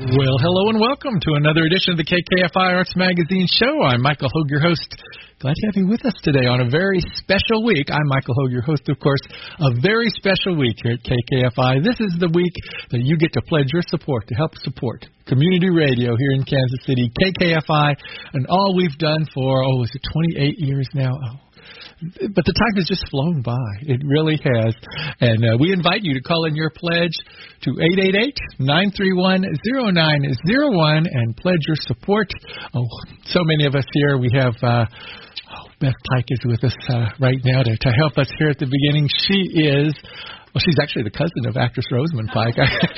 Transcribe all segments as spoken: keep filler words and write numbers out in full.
Well, hello and welcome to another edition of the K K F I Arts Magazine Show. I'm Michael Hogue, your host. Glad to have you with us today on a very special week. I'm Michael Hogue, your host, of course. A very special week here at K K F I. This is the week that you get to pledge your support to help support community radio here in Kansas City, K K F I, and all we've done for, oh, is it twenty-eight years now? Oh. But the time has just flown by. It really has. And uh, we invite you to call in your pledge to eight eight eight, nine three one, zero nine zero one and pledge your support. Oh, so many of us here. We have uh, oh, Beth Pike is with us uh, right now to, to help us here at the beginning. She is... Well, she's actually the cousin of actress Rosamund Pike.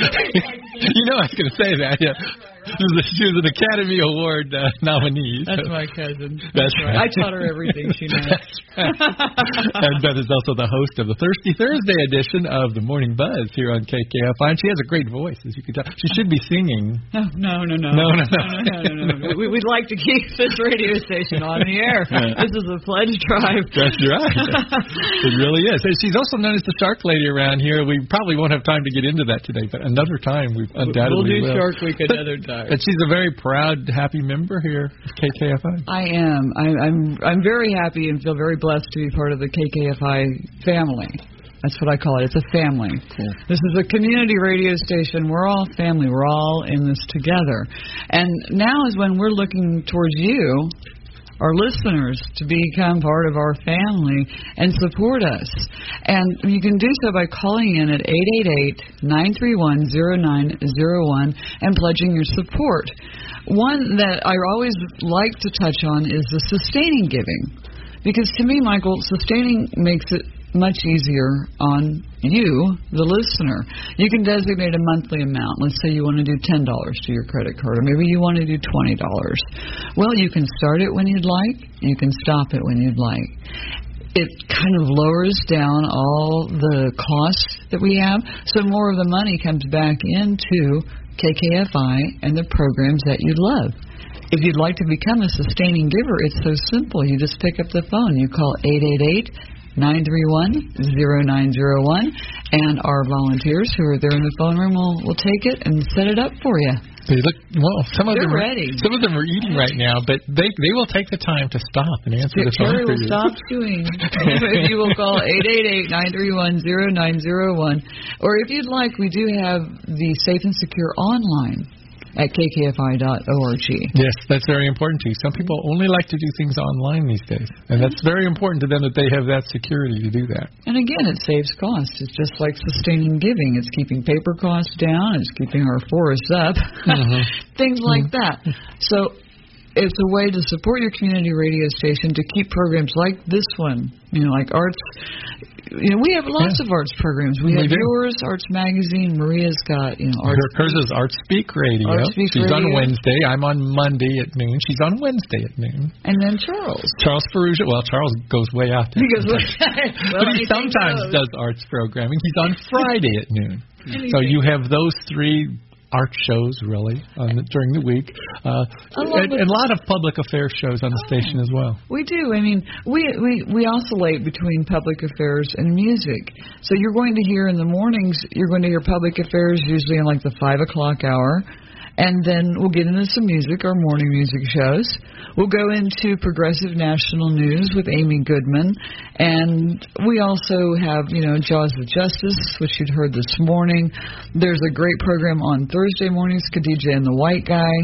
You know I was going to say that, yeah. She was, a, she was an Academy Award uh, nominee. That's my cousin. That's right. I taught her everything she knows. That's right. And Beth is also the host of the Thirsty Thursday edition of the Morning Buzz here on K K F I. And she has a great voice, as you can tell. She should be singing. No, no, no, no. No, no, no. no, no, no, no, no. We, we'd like to keep this radio station on the air. This is a pledge drive. That's right. It really is. And she's also known as the Shark Lady around here. We probably won't have time to get into that today, but another time we undoubtedly will. We'll do will. Shark Week another time. And she's a very proud, happy member here at K K F I. I am. I, I'm I'm very happy and feel very blessed to be part of the K K F I family. That's what I call it. It's a family. Cool. This is a community radio station. We're all family. We're all in this together. And now is when we're looking towards you, our listeners, to become part of our family and support us. And you can do so by calling in at eight eight eight, nine three one, zero nine zero one and pledging your support. One that I always like to touch on is the sustaining giving. Because to me, Michael, sustaining makes it much easier on you, the listener. You can designate a monthly amount. Let's say you want to do ten dollars to your credit card, or maybe you want to do twenty dollars. Well, you can start it when you'd like. You can stop it when you'd like. It kind of lowers down all the costs that we have, so more of the money comes back into K K F I and the programs that you love. If you'd like to become a sustaining giver, it's so simple. You just pick up the phone. You call eight eight eight, nine three one, zero nine zero one, and our volunteers who are there in the phone room will, will take it and set it up for you. They look well. Some of They're them are ready. Some of them are eating right now, but they they will take the time to stop and answer the phone Terry for will you. stop chewing if you will call eight eight eight, nine three one, zero nine zero one. Or if you'd like, we do have the Safe and Secure online at k k f i dot org. Yes, that's very important too. Some people only like to do things online these days, and that's very important to them that they have that security to do that. And again, it saves costs. It's just like sustaining giving. It's keeping paper costs down. It's keeping our forests up. Mm-hmm. Things like mm-hmm. that. So it's a way to support your community radio station to keep programs like this one, you know, like arts. You know, we have lots yeah. of arts programs. We, we have do. yours, Arts Magazine. Maria's got, you know, Arts. Her, hers is Art Speak Radio. Art Speak She's Radio. on Wednesday. I'm on Monday at noon. She's on Wednesday at noon. And then Charles. Charles Ferrugia. Well, Charles goes way out there. He goes way well, But he sometimes goes. does arts programming. He's on Friday at noon. So you have those three art shows, really, on the, during the week. Uh, and, and a lot of public affairs shows on the station as well. We do. I mean, we, we, we oscillate between public affairs and music. So you're going to hear in the mornings, you're going to hear public affairs usually in like the five o'clock hour. And then we'll get into some music, our morning music shows. We'll go into Progressive National News with Amy Goodman. And we also have, you know, Jaws of Justice, which you'd heard this morning. There's a great program on Thursday mornings, Khadijah and the White Guy.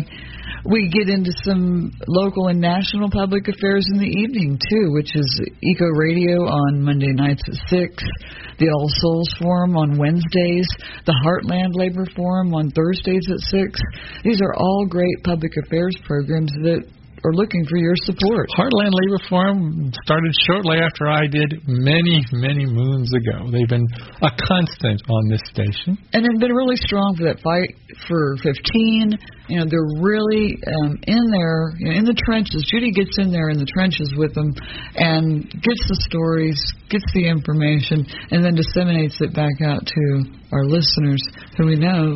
We get into some local and national public affairs in the evening, too, which is Eco Radio on Monday nights at six, the All Souls Forum on Wednesdays, the Heartland Labor Forum on Thursdays at six. These are all great public affairs programs that are looking for your support. Heartland Labor Forum started shortly after I did many, many moons ago. They've been a constant on this station. And they've been really strong for that fight for fifteen. You know, they're really um, in there, you know, in the trenches. Judy gets in there in the trenches with them and gets the stories, gets the information, and then disseminates it back out to our listeners who we know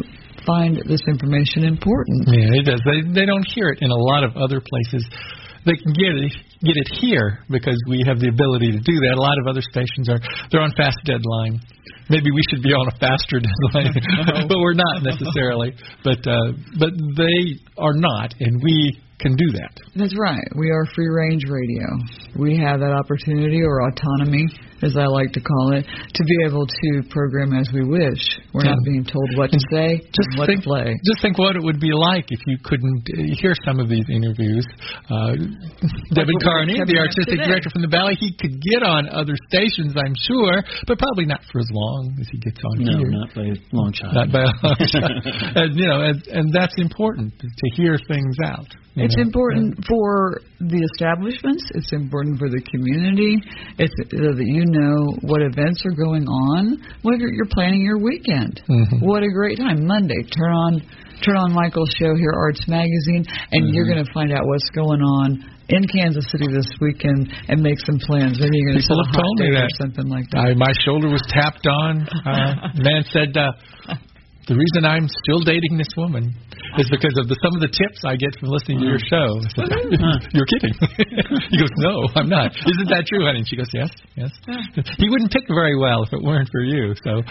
find this information important. Yeah, it does. They they don't hear it in a lot of other places. They can get it get it here because we have the ability to do that. A lot of other stations are they're on fast deadline. Maybe we should be on a faster deadline, but we're not necessarily. But uh, but they are not, and we can do that. That's right. We are free range radio. We have that opportunity, or autonomy, as I like to call it, to be able to program as we wish. We're not being told what to say, just and what think, to play. Just think what it would be like if you couldn't uh, hear some of these interviews. Uh, Devin Carney, the artistic director from the Ballet, he could get on other stations, I'm sure, but probably not for as long as he gets on no, here. No, not by a long shot. Not by a long shot. And, you know, and, and that's important, to, to hear things out. It's know? important for the establishments. It's important for the community. It's so that you know what events are going on. Whether you're planning your weekend, mm-hmm. What a great time! Monday, turn on, turn on Michael's show here, Arts Magazine, and mm-hmm. you're going to find out what's going on in Kansas City this weekend and make some plans. Maybe you're going to People have told me that or something like that. I, my shoulder was tapped on. Uh, man said. Uh, The reason I'm still dating this woman is because of the, some of the tips I get from listening to your show. I said, you're kidding. He goes, no, I'm not. Isn't that true, honey? And she goes, yes, yes. He wouldn't pick very well if it weren't for you. So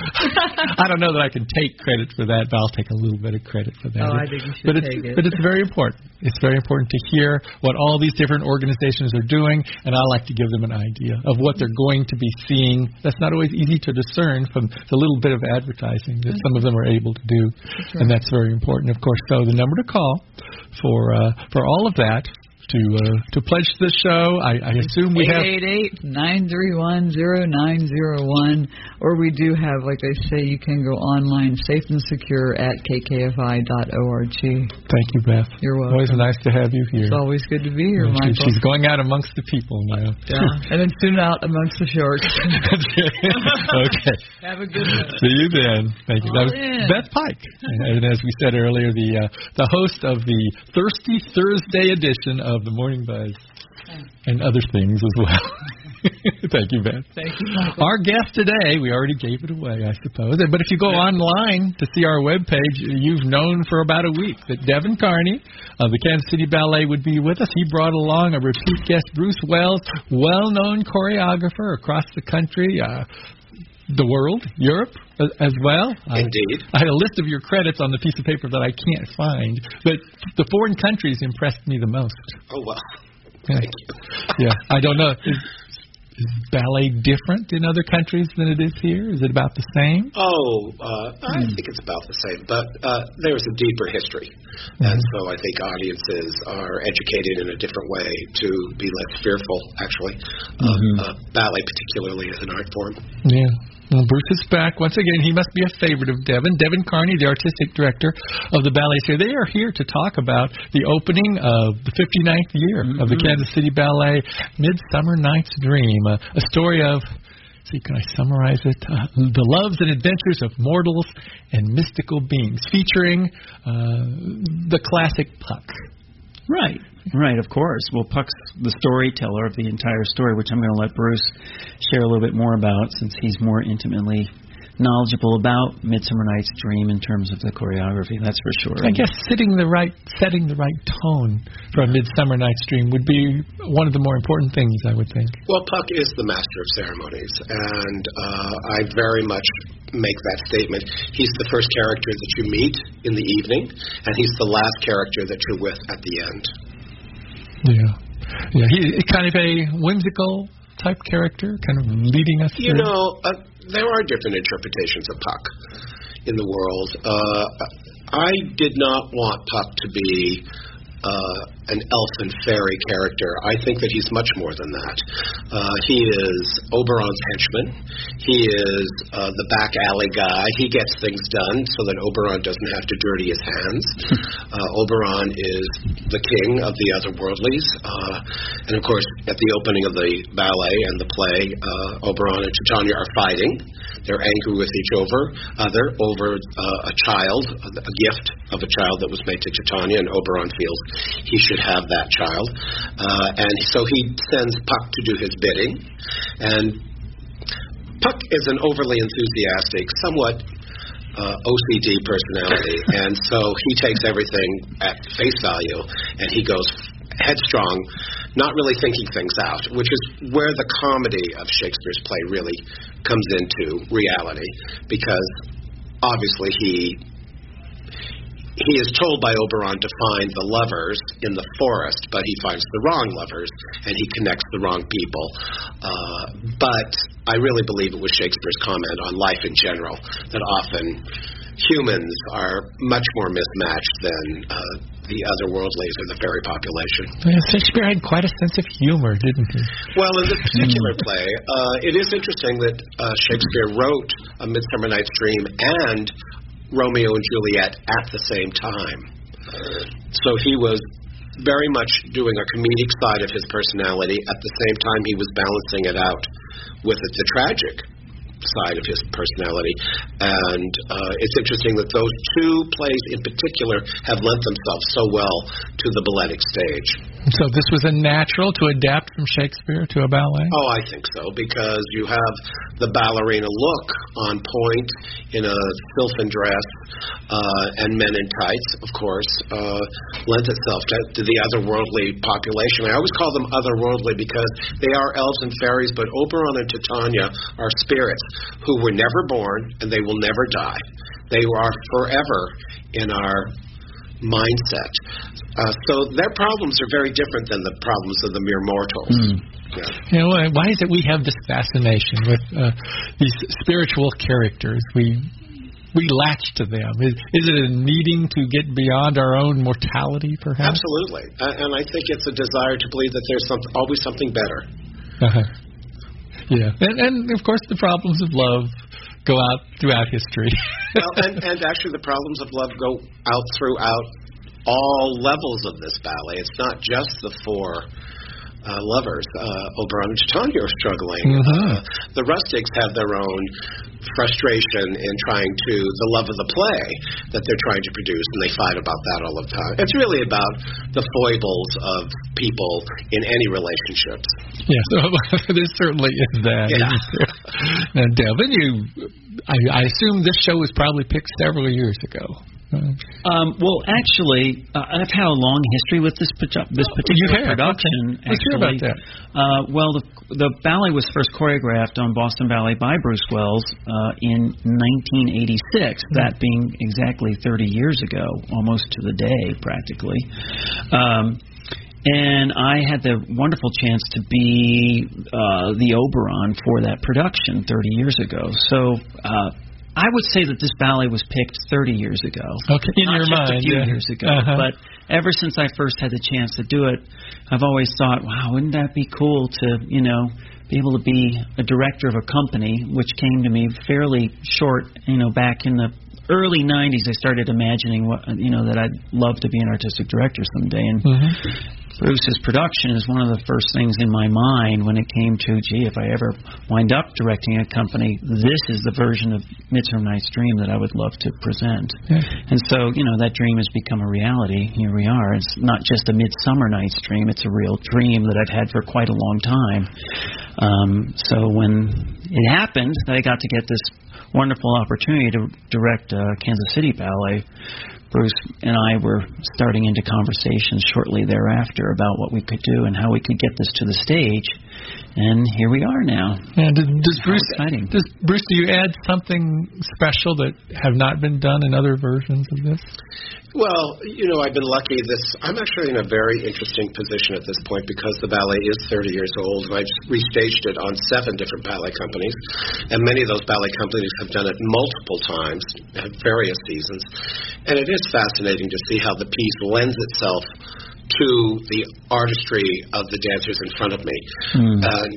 I don't know that I can take credit for that, but I'll take a little bit of credit for that. Oh, I think you should but take it's, it. But it's very important. It's very important to hear what all these different organizations are doing, and I like to give them an idea of what they're going to be seeing. That's not always easy to discern from the little bit of advertising that some of them are able to do. That's right. And that's very important, of course. So the number to call for uh, for all of that, to uh, to pledge to the show, I, I assume we have... eight eight eight, nine three one, zero nine zero one. Or we do have, like they say, you can go online, safe and secure, at k k f i dot org. Thank you, Beth. You're welcome. Always nice to have you here. It's always good to be here, and Michael. She's going out amongst the people now. Yeah, and then soon out amongst the sharks. Okay. Have a good one. See you then. Thank you. All That was in. Beth Pike. And as we said earlier, the uh, the host of the Thirsty Thursday edition of the Morning Buzz. And other things as well. Thank you, Beth. Thank you, Michael. Our guest today, we already gave it away, I suppose. But if you go online to see our webpage, you've known for about a week that Devin Carney of the Kansas City Ballet would be with us. He brought along a repeat guest, Bruce Wells, well-known choreographer across the country, uh, the world, Europe as well. Indeed. I, I had a list of your credits on the piece of paper that I can't find, but the foreign countries impressed me the most. Oh, well. Yeah. Thank you. Yeah, I don't know. Is, is ballet different in other countries than it is here? Is it about the same? Oh, uh, I think it's about the same, but uh, there's a deeper history. Mm-hmm. And so I think audiences are educated in a different way to be less fearful, actually, of mm-hmm. uh, ballet, particularly as an art form. Yeah. Well, Bruce is back. Once again, he must be a favorite of Devin. Devin Carney, the artistic director of the Ballet Theatre. They are here to talk about the opening of the fifty-ninth year mm-hmm. of the Kansas City Ballet, Midsummer Night's Dream, a, a story of, see, can I summarize it? Uh, the loves and adventures of mortals and mystical beings, featuring uh, the classic Puck. Right. Right, of course. Well, Puck's the storyteller of the entire story, which I'm going to let Bruce share a little bit more about since he's more intimately knowledgeable about Midsummer Night's Dream in terms of the choreography, that's for sure. I guess setting the right setting the right tone for a Midsummer Night's Dream would be one of the more important things, I would think. Well, Puck is the master of ceremonies, and uh, I very much make that statement. He's the first character that you meet in the evening, and he's the last character that you're with at the end. Yeah. Yeah, he's kind of a whimsical type character, kind of leading us You through. know, uh, there are different interpretations of Puck in the world. Uh, I did not want Puck to be uh, an elf and fairy character. I think that he's much more than that. Uh, he is Oberon's henchman. He is uh, the back alley guy. He gets things done so that Oberon doesn't have to dirty his hands. uh, Oberon is the king of the otherworldlies. Uh, and, of course, at the opening of the ballet and the play, uh, Oberon and Titania are fighting. They're angry with each other, other over uh, a child, a, a gift of a child that was made to Titania, and Oberon feels he should have that child. Uh, and so he sends Puck to do his bidding. And Puck is an overly enthusiastic, somewhat uh, O C D personality, and so he takes everything at face value, and he goes headstrong, not really thinking things out, which is where the comedy of Shakespeare's play really comes into reality, because obviously he he is told by Oberon to find the lovers in the forest, but he finds the wrong lovers, and he connects the wrong people. Uh, but I really believe it was Shakespeare's comment on life in general, that often humans are much more mismatched than uh, the otherworldlies or the fairy population. Yeah, Shakespeare had quite a sense of humor, didn't he? Well, in this particular play, uh, it is interesting that uh, Shakespeare wrote A Midsummer Night's Dream and Romeo and Juliet at the same time. So he was very much doing a comedic side of his personality. At the same time, he was balancing it out with the tragic side of his personality. And uh, it's interesting that those two plays in particular have lent themselves so well to the balletic stage. So this was a natural to adapt from Shakespeare to a ballet? Oh, I think so, because you have the ballerina look on point in a sylphan dress, uh, and men in tights, of course, uh, lent itself to, to the otherworldly population. I always call them otherworldly because they are elves and fairies, but Oberon and Titania are spirits who were never born and they will never die. They are forever in our mindset. Uh, so their problems are very different than the problems of the mere mortals. Mm. Yeah. You know, why is it we have this fascination with uh, these spiritual characters? We we latch to them. Is, is it a needing to get beyond our own mortality, perhaps? Absolutely. Uh, and I think it's a desire to believe that there's some, always something better. Uh-huh. Yeah. And, and, of course, the problems of love go out throughout history. Well, and, and actually the problems of love go out throughout all levels of this ballet. It's not just the four uh, lovers. Uh, Oberon and Titania are struggling. Mm-hmm. Uh, the rustics have their own frustration in trying to, the love of the play that they're trying to produce, and they fight about that all the time. It's really about the foibles of people in any relationships. Yeah, so there certainly is that. Yeah. Now, Devin, you, I, I assume this show was probably picked several years ago. Um, well, actually, uh, I've had a long history with this produ- this particular production. Okay. Let's hear about that. Uh, well, the the ballet was first choreographed on Boston Ballet by Bruce Wells uh, in nineteen eighty-six. Mm-hmm. That being exactly thirty years ago, almost to the day, practically. Um, And I had the wonderful chance to be uh, the Oberon for that production thirty years ago. So uh, I would say that this ballet was picked thirty years ago. Okay, in Not your just mind, a few yeah. years ago. Uh-huh. But ever since I first had the chance to do it, I've always thought, wow, wouldn't that be cool to, you know, be able to be a director of a company, which came to me fairly short, you know, back in the early nineties. I started imagining what, you know, that I'd love to be an artistic director someday. And mm-hmm. Bruce's production is one of the first things in my mind when it came to, gee, if I ever wind up directing a company, this is the version of Midsummer Night's Dream that I would love to present. Yeah. And so, you know, that dream has become a reality. Here we are. It's not just a Midsummer Night's Dream. It's a real dream that I've had for quite a long time. Um, so when it happened that I got to get this wonderful opportunity to direct uh, Kansas City Ballet, Bruce and I were starting into conversations shortly thereafter about what we could do and how we could get this to the stage. And here we are now. Yeah, does, does Bruce, exciting. Does, Bruce, do you add something special that have not been done in other versions of this? Well, you know, I've been lucky. This I'm actually in a very interesting position at this point because the ballet is thirty years old, and I've restaged it on seven different ballet companies, and many of those ballet companies have done it multiple times at various seasons. And it is fascinating to see how the piece lends itself to the artistry of the dancers in front of me. Mm. And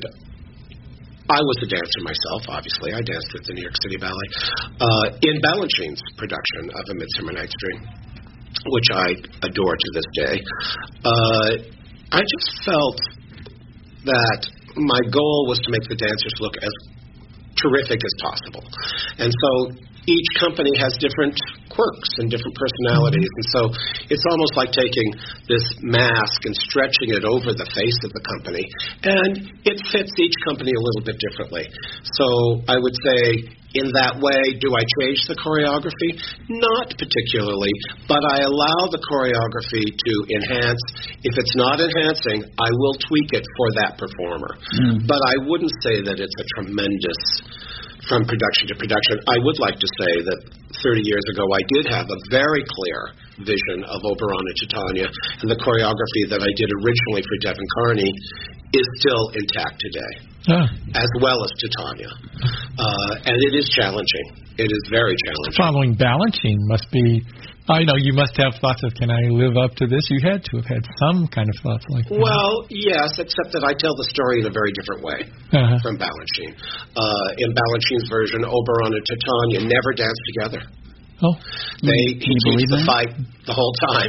I was a dancer myself, obviously. I danced with the New York City Ballet uh, in Balanchine's production of A Midsummer Night's Dream, which I adore to this day. Uh, I just felt that my goal was to make the dancers look as terrific as possible. And so each company has different quirks and different personalities. And so it's almost like taking this mask and stretching it over the face of the company. And it fits each company a little bit differently. So I would say, in that way, do I change the choreography? Not particularly, but I allow the choreography to enhance. If it's not enhancing, I will tweak it for that performer. Mm. But I wouldn't say that it's a tremendous from production to production. I would like to say that thirty years ago I did have a very clear vision of Oberon and Titania, and the choreography that I did originally for Devon Carney is still intact today, oh. as well as Titania. Uh, and it is challenging. It is very challenging. Following Balanchine must be, I know you must have thoughts of, can I live up to this? You had to have had some kind of thoughts like that. Well, yes, except that I tell the story in a very different way uh-huh. from Balanchine. Uh, in Balanchine's version, Oberon and Titania never dance together. Oh, they can you believe the that? fight the whole time.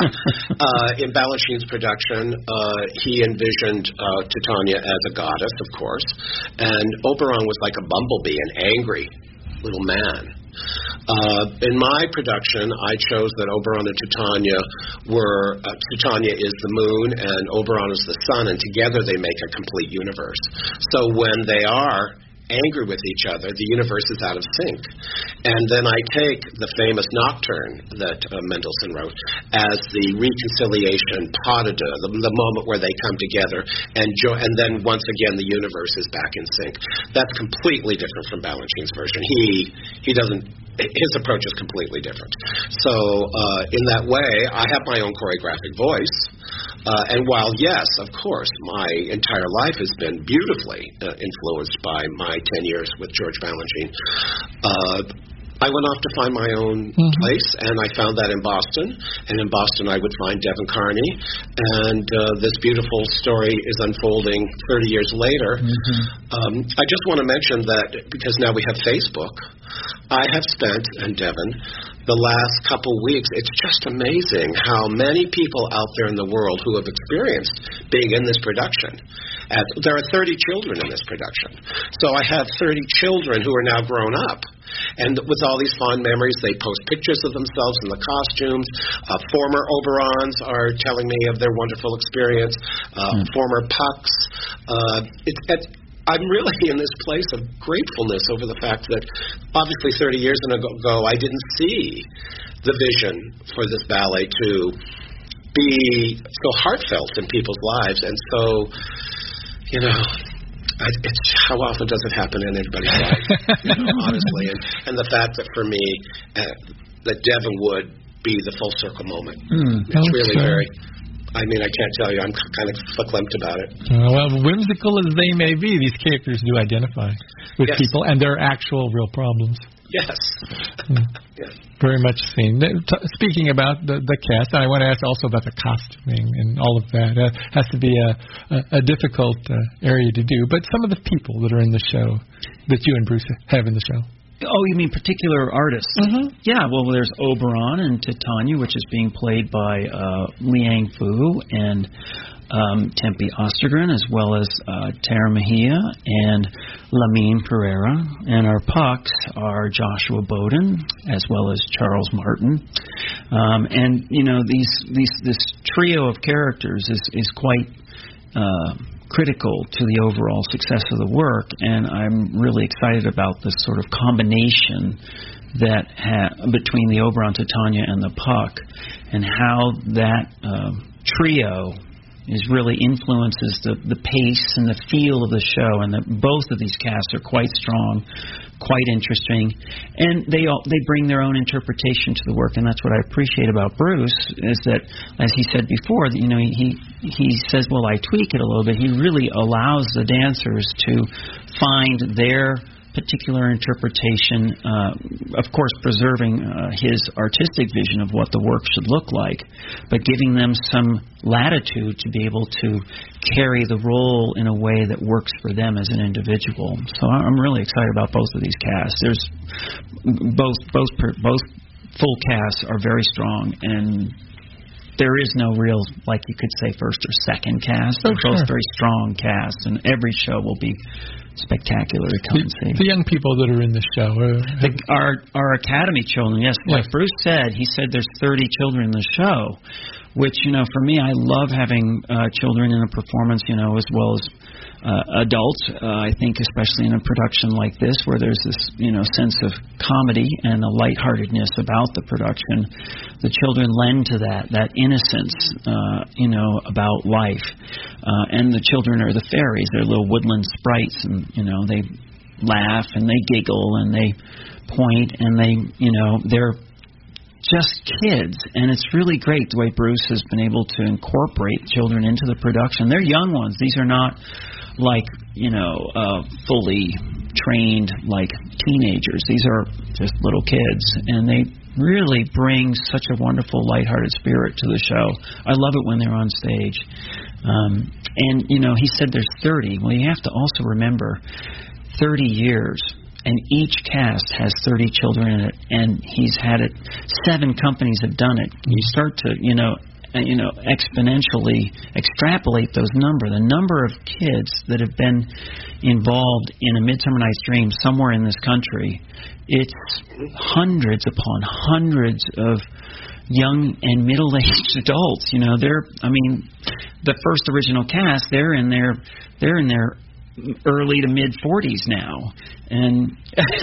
uh, in Balanchine's production, uh, he envisioned uh, Titania as a goddess, of course, and Oberon was like a bumblebee, an angry little man. Uh, in my production, I chose that Oberon and Titania were, uh, Titania is the moon and Oberon is the sun, and together they make a complete universe. So when they are angry with each other, the universe is out of sync. And then I take the famous Nocturne that uh, Mendelssohn wrote as the reconciliation pas de deux, the, the moment where they come together, and jo- and then once again the universe is back in sync. That's completely different from Balanchine's version. He he doesn't. His approach is completely different. So uh, in that way, I have my own choreographic voice. Uh, and while, yes, of course, my entire life has been beautifully uh, influenced by my ten years with George Balanchine, uh, I went off to find my own mm-hmm. place, and I found that in Boston. And in Boston, I would find Devon Carney. And uh, this beautiful story is unfolding thirty years later. Mm-hmm. Um, I just want to mention that because now we have Facebook, I have spent, and Devon, the last couple weeks, it's just amazing how many people out there in the world who have experienced being in this production. As, there are thirty children in this production. So I have thirty children who are now grown up. And with all these fond memories, they post pictures of themselves in the costumes. Uh, former Oberons are telling me of their wonderful experience. Uh, mm. Former Pucks. Uh, it, it, I'm really in this place of gratefulness over the fact that obviously thirty years ago I didn't see the vision for this ballet to be so heartfelt in people's lives. And so, you know, I, it's how often does it happen in anybody's life, you know, honestly. And, and the fact that for me, uh, that Devon would be the full circle moment. Mm, it's really so. very... I mean, I can't tell you. I'm kind of verklempt about it. Uh, well, whimsical as they may be, these characters do identify with yes. people and their actual real problems. Yes. mm. yes. Very much seen. Speaking about the, the cast, I want to ask also about the costuming and all of that. It uh, has to be a, a, a difficult uh, area to do. But some of the people that are in the show that you and Bruce have in the show. Oh, you mean particular artists? Mm-hmm. Yeah, well, there's Oberon and Titania, which is being played by uh, Liang Fu and um, Tempe Ostergren, as well as uh, Tara Mejia and Lamine Pereira. And our Pucks are Joshua Bowden, as well as Charles Martin. Um, and, you know, these these this trio of characters is, is quite... Uh, critical to the overall success of the work, and I'm really excited about this sort of combination that ha- between the Oberon, Titania, and the Puck, and how that uh, trio is really influences the, the pace and the feel of the show, and that both of these casts are quite strong, quite interesting, and they all, they bring their own interpretation to the work, and that's what I appreciate about Bruce, is that, as he said before, you know, he he says, well, I tweak it a little bit. He really allows the dancers to find their particular interpretation, uh, of course preserving uh, his artistic vision of what the work should look like, but giving them some latitude to be able to carry the role in a way that works for them as an individual. So I'm really excited about both of these casts. There's both both both full casts are very strong, and there is no real, like you could say, first or second cast. Oh, They're both sure. very strong casts, and every show will be spectacular to come and see. The young people that are in the show. Uh, The, our our academy children, yes, like Yes. Bruce said, he said there's thirty children in the show, which, you know, for me, I love having uh, children in a performance, you know, as well as uh, adults. Uh, I think especially in a production like this, where there's this, you know, sense of comedy and a lightheartedness about the production, the children lend to that, that innocence, uh, you know, about life. Uh, and the children are the fairies. They're little woodland sprites, and, you know, they laugh and they giggle and they point and they, you know, they're just kids, and it's really great the way Bruce has been able to incorporate children into the production. They're young ones. These are not like, you know, uh, fully trained like teenagers. These are just little kids, and they really bring such a wonderful lighthearted spirit to the show. I love it when they're on stage. Um, and, you know, he said there's thirty. Well, you have to also remember thirty years. And each cast has thirty children in it, and he's had it. Seven companies have done it. You start to, you know, uh, you know, exponentially extrapolate those number. The number of kids that have been involved in A Midsummer Night's Dream somewhere in this country, it's hundreds upon hundreds of young and middle-aged adults. You know, they're. I mean, the first original cast, they're in their, they're in their early to mid forties now, and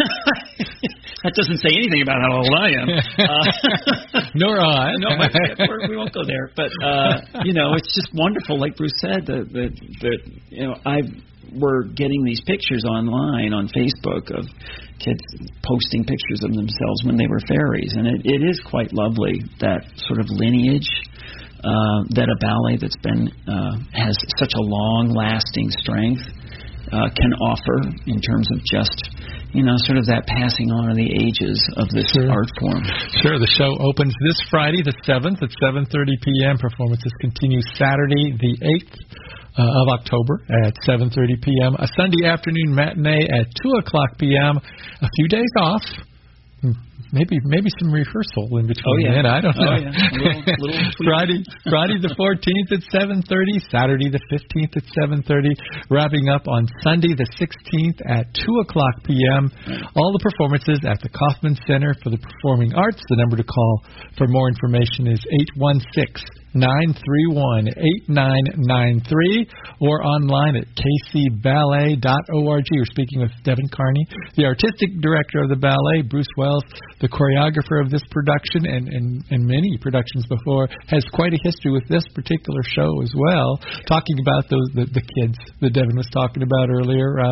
that doesn't say anything about how old I am. Uh, Nor I. no, we're, we won't go there. But uh, you know, it's just wonderful. Like Bruce said, that that that you know, I we're getting these pictures online on Facebook of kids posting pictures of themselves when they were fairies, and it, it is quite lovely, that sort of lineage. Uh, that a ballet that's been uh, has such a long-lasting strength uh, can offer in terms of just, you know, sort of that passing on of the ages of this Sure. art form. Sure. The show opens this Friday, the seventh, at seven thirty p.m. Performances continue Saturday, the eighth uh, of October at seven thirty p.m. A Sunday afternoon matinee at two o'clock p.m. A few days off. Maybe maybe some rehearsal in between. Oh, yeah. Then. I don't know. Oh, yeah. A little, little tweak. Friday Friday the fourteenth at seven thirty, Saturday the fifteenth at seven thirty, wrapping up on Sunday the sixteenth at two o'clock p.m. All the performances at the Kaufman Center for the Performing Arts. The number to call for more information is eight one six, nine three one, eight nine nine three or online at k c ballet dot org. We're speaking with Devin Carney, the artistic director of the ballet. Bruce Wells, the choreographer of this production and, and, and many productions before, has quite a history with this particular show as well. Talking about those the, the kids that Devin was talking about earlier. Uh,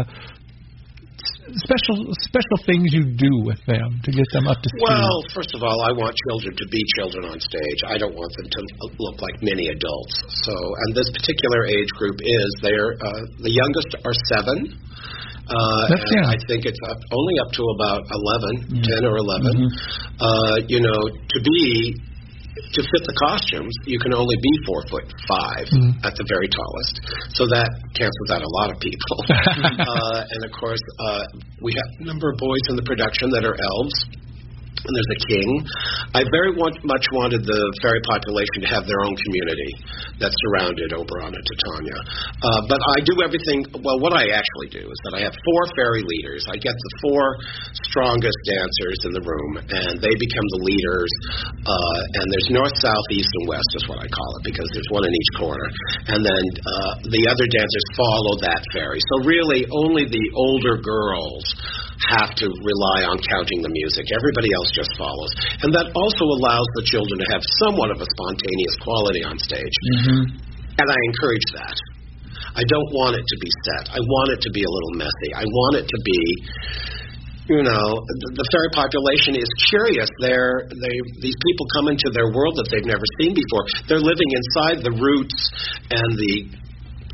Special special things you do with them to get them up to speed. Well, first of all, I want children to be children on stage. I don't want them to look like mini adults. So, and this particular age group is they're uh, the youngest are seven. Uh, That's, and yeah. I think it's up, only up to about eleven, Yeah. ten or eleven. Mm-hmm. Uh, you know, to be to fit the costumes, you can only be four foot five Mm. at the very tallest. So that cancels out a lot of people. uh, and of course, uh, we have a number of boys in the production that are elves. And there's a king. I very want, much wanted the fairy population to have their own community that surrounded Oberon and Titania. Uh, but I do everything, well, what I actually do is that I have four fairy leaders. I get the four strongest dancers in the room, and they become the leaders. Uh, and there's north, south, east, and west is what I call it, because there's one in each corner. And then uh, the other dancers follow that fairy. So really, only the older girls have to rely on counting the music. Everybody else just follows. And that also allows the children to have somewhat of a spontaneous quality on stage. Mm-hmm. And I encourage that. I don't want it to be set. I want it to be a little messy. I want it to be, you know, the, the fairy population is curious. They're, they, these people come into their world that they've never seen before. They're living inside the roots and the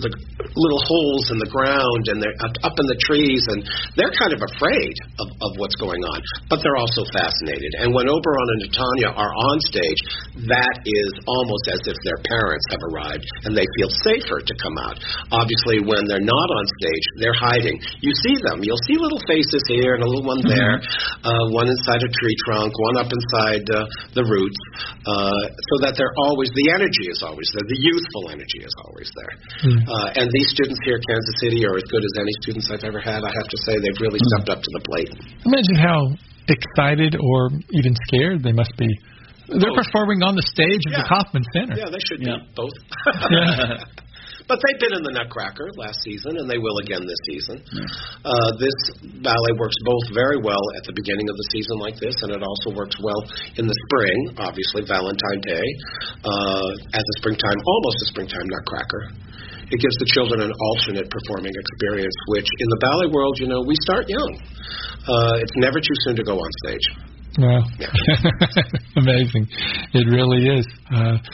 the little holes in the ground, and they're up, up in the trees, and they're kind of afraid of, of what's going on, but they're also fascinated. And when Oberon and Titania are on stage, that is almost as if their parents have arrived, and they feel safer to come out. Obviously, when they're not on stage, they're hiding. You see them. You'll see little faces here and a little one there, uh, one inside a tree trunk, one up inside uh, the roots, uh, so that they're always, the energy is always there, the youthful energy is always there. Mm. Uh, and these students here at Kansas City are as good as any students I've ever had. I have to say they've really stepped up to the plate. Imagine how excited or even scared they must be. They're both. Performing on the stage of yeah. the Kauffman Center. Yeah, they should yeah. be, both. yeah. But they've been in the Nutcracker last season, and they will again this season. Yeah. Uh, this ballet works both very well at the beginning of the season like this, and it also works well in the spring, obviously Valentine's Day, uh, as a springtime, almost a springtime Nutcracker. It gives the children an alternate performing experience, which in the ballet world, you know, we start young. Uh, it's never too soon to go on stage. Wow. Yeah. Amazing. It really is. Uh,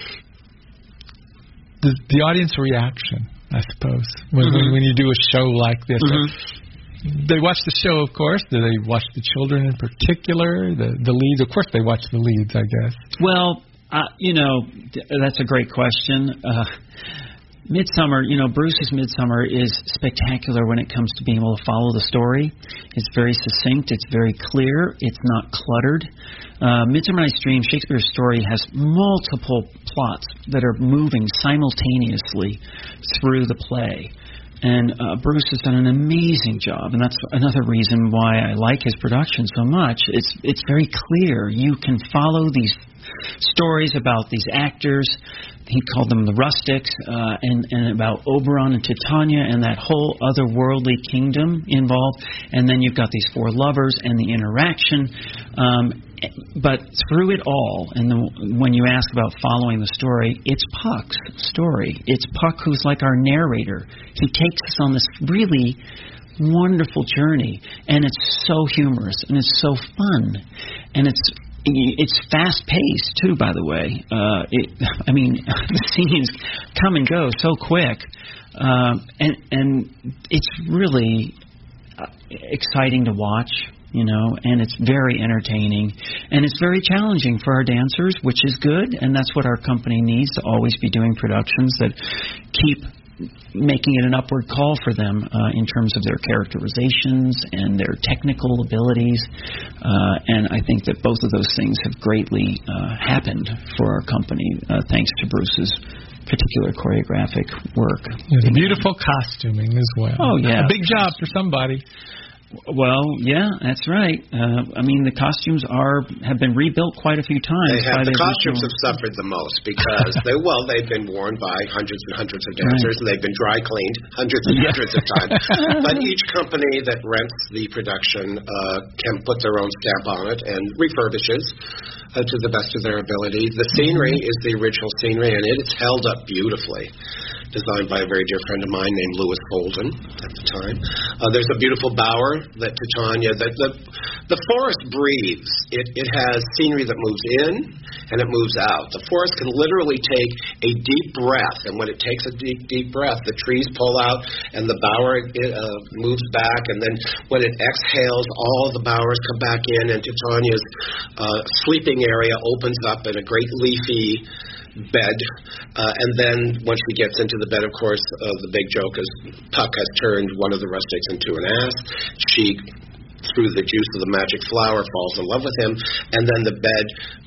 The, the audience reaction, I suppose, when, mm-hmm. when, when you do a show like this. Mm-hmm. They watch the show, of course. Do they watch the children in particular, the, the leads? Of course they watch the leads, I guess. Well, uh, you know, th- that's a great question. Uh, Midsummer, you know, Bruce's Midsummer is spectacular when it comes to being able to follow the story. It's very succinct. It's very clear. It's not cluttered. Uh, Midsummer Night's Dream, Shakespeare's story, has multiple plots that are moving simultaneously through the play. And uh, Bruce has done an amazing job, and that's another reason why I like his production so much. It's it's very clear. You can follow these stories about these actors. He called them the rustics, uh, and, and about Oberon and Titania and that whole otherworldly kingdom involved. And then you've got these four lovers and the interaction. Um, but through it all, and the, when you ask about following the story, it's Puck's story. It's Puck who's like our narrator. He takes us on this really wonderful journey, and it's so humorous, and it's so fun, and it's It's fast-paced, too, by the way. Uh, it, I mean, the scenes come and go so quick. Um, and, and it's really uh, exciting to watch, you know, and it's very entertaining. And it's very challenging for our dancers, which is good, and that's what our company needs, to always be doing productions that keep making it an upward call for them uh, in terms of their characterizations and their technical abilities. Uh, and I think that both of those things have greatly uh, happened for our company, uh, thanks to Bruce's particular choreographic work. Yeah, the beautiful costuming as well. Oh, yeah. A big job for somebody. Well, yeah, that's right. Uh, I mean, the costumes are have been rebuilt quite a few times. They have, the costumes have suffered the most because they well they've been worn by hundreds and hundreds of dancers, right. And they've been dry cleaned hundreds and yeah. hundreds of times. But each company that rents the production uh, can put their own stamp on it and refurbishes uh, to the best of their ability. The scenery is the original scenery, and it is held up beautifully. Designed by a very dear friend of mine named Lewis Holden at the time. Uh, there's a beautiful bower that Titania, that the, the forest breathes. It, it has scenery that moves in and it moves out. The forest can literally take a deep breath, and when it takes a deep, deep breath, the trees pull out and the bower it, uh, moves back, and then when it exhales, all the bowers come back in, and Titania's uh, sleeping area opens up in a great leafy bed, uh, and then once she gets into the bed, of course, uh, the big joke is Puck has turned one of the rustics into an ass. She, through the juice of the magic flower, falls in love with him, and then the bed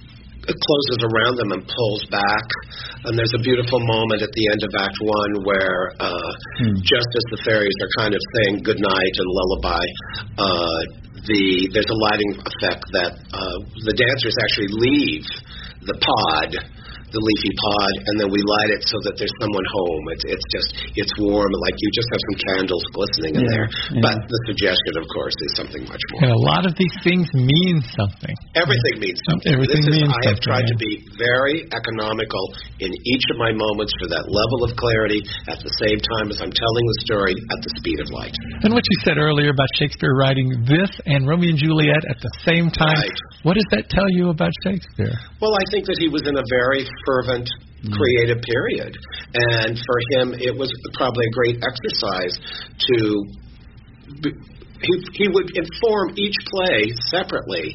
closes around them and pulls back. And there's a beautiful moment at the end of Act One where, uh, hmm. just as the fairies are kind of saying goodnight and lullaby, uh, the there's a lighting effect that uh, the dancers actually leave the pod, the leafy pod, and then we light it so that there's someone home. It's it's just, it's warm, like you just have some candles glistening in yeah, there. Yeah. But the suggestion, of course, is something much more. And a lot of these things mean something. Everything means something. Everything this is, means I have something, tried yeah. to be very economical in each of my moments for that level of clarity at the same time as I'm telling the story at the speed of light. And what you said earlier about Shakespeare writing this and Romeo and Juliet at the same time, right. What does that tell you about Shakespeare? Well, I think that he was in a very fervent mm. creative period. And for him, it was probably a great exercise to be, he, he would inform each play separately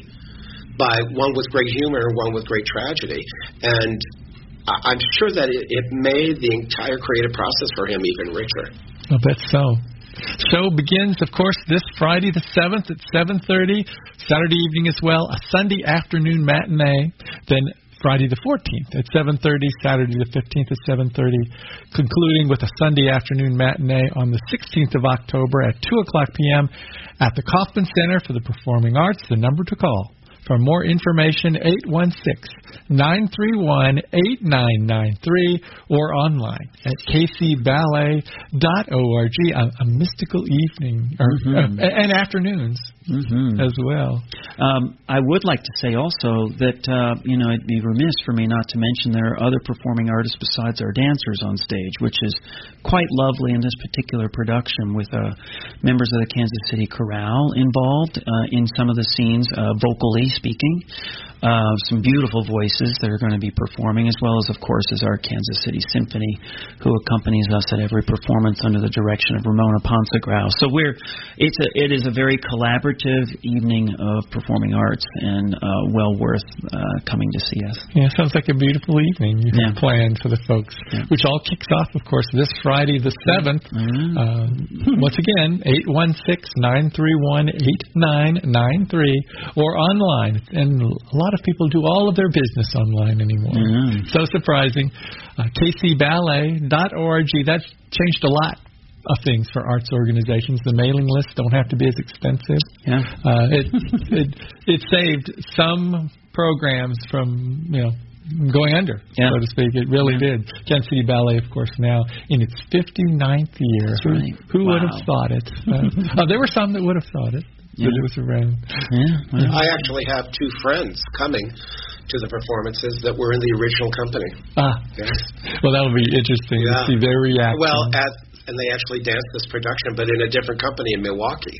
by one with great humor and one with great tragedy. And I, I'm sure that it, it made the entire creative process for him even richer. I bet so. Show begins, of course, this Friday the seventh at seven thirty, Saturday evening as well, a Sunday afternoon matinee, then Friday the fourteenth at seven thirty, Saturday the fifteenth at seven thirty, concluding with a Sunday afternoon matinee on the sixteenth of October at two o'clock p.m. at the Kaufman Center for the Performing Arts. The number to call for more information, eight one six, nine three one, eight nine nine three, or online at k c ballet dot org. A, a mystical evening, or, mm-hmm. uh, and afternoons mm-hmm. as well. Um, I would like to say also that, uh, you know, it'd be remiss for me not to mention there are other performing artists besides our dancers on stage, which is quite lovely in this particular production, with uh, members of the Kansas City Chorale involved uh, in some of the scenes, uh, vocally speaking. Uh, some beautiful voices that are going to be performing, as well as, of course, is our Kansas City Symphony, who accompanies us at every performance under the direction of Ramona Ponsegrau. So we're it's a, it is a very collaborative evening of performing arts, and uh, well worth uh, coming to see us. Yeah, sounds like a beautiful evening you have yeah. planned for the folks, yeah. which all kicks off, of course, this Friday the seventh. Mm-hmm. Uh, once again, eight one six, nine three one, eight nine nine three, or online. And a lot of people do all of their business online anymore. Mm-hmm. So surprising. Uh, k c ballet dot org. That's changed a lot of things for arts organizations. The mailing lists don't have to be as expensive. Yeah. Uh, it, it it saved some programs from, you know, going under, yeah. so to speak. It really yeah. did. Kansas City Ballet, of course, now in its fifty-ninth year. That's right. Who, who wow. would have thought it? Uh, oh, there were some that would have thought it. Yeah. It was around. Yeah, well. I actually have two friends coming to the performances that were in the original company. Ah, yes. Well, that'll be interesting yeah. to see their reaction. Well, at, and they actually danced this production, but in a different company in Milwaukee.